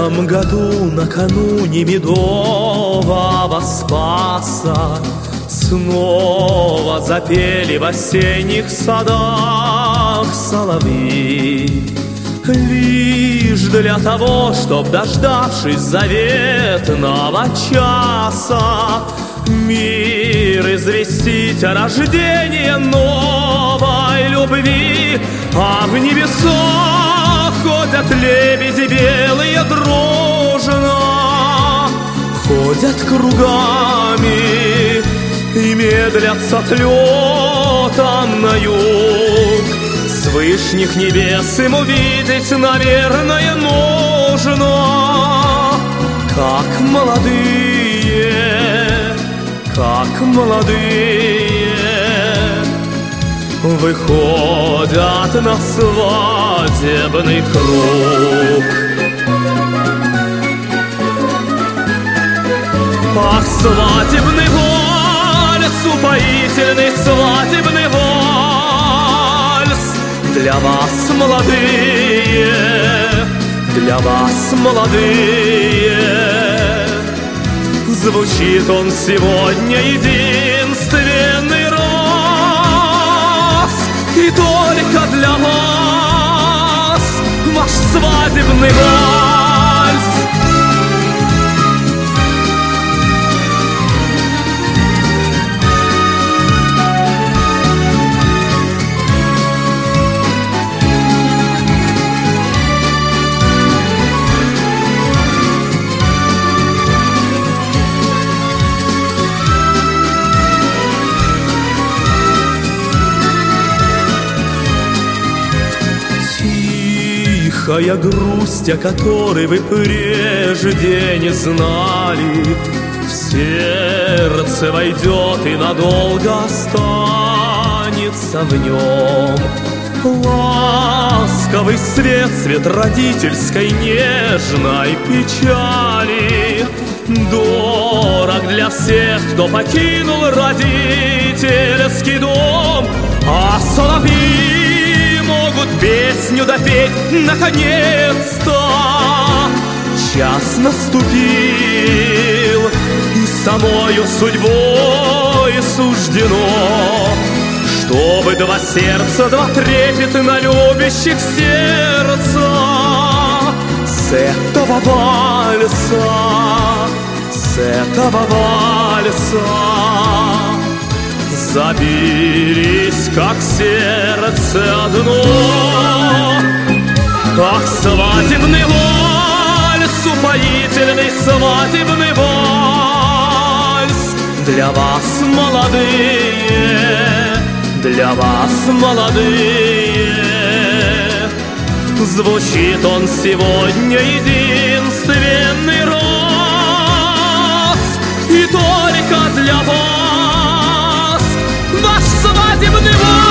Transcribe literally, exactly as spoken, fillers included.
этом году, накануне медового Спаса, снова запели в осенних садах соловьи. Лишь для того, чтоб, дождавшись заветного часа, мир известить о рождении новой любви. А в небесах ходят лебеди белые дружно, ходят кругами и медлят с отлетом на юг. С вышних небес им увидеть, наверное, нужно, как молодые, как молодые выходят на свадебный круг. Ах, свадебный вальс, упоительный свадебный вальс, для вас, молодые, для вас, молодые. Звучит он сегодня единственный раз, и только для вас ваш свадебный вальс. Тихая грусть, о которой вы прежде не знали, в сердце войдет и надолго останется в нем. Ласковый свет, свет родительской нежной печали, дорог для всех, кто покинул родительский дом. А соловьи могут песню допеть наконец-то. Час наступил, и самою судьбой суждено, чтобы два сердца, два трепетно любящих сердца с этого вальса, с этого вальса забились, как сердце одно. Ах, свадебный вальс, упоительный свадебный вальс, для вас, молодые, для вас, молодые. Звучит он сегодня единственный раз, и только для вас ваш свадебный вальс.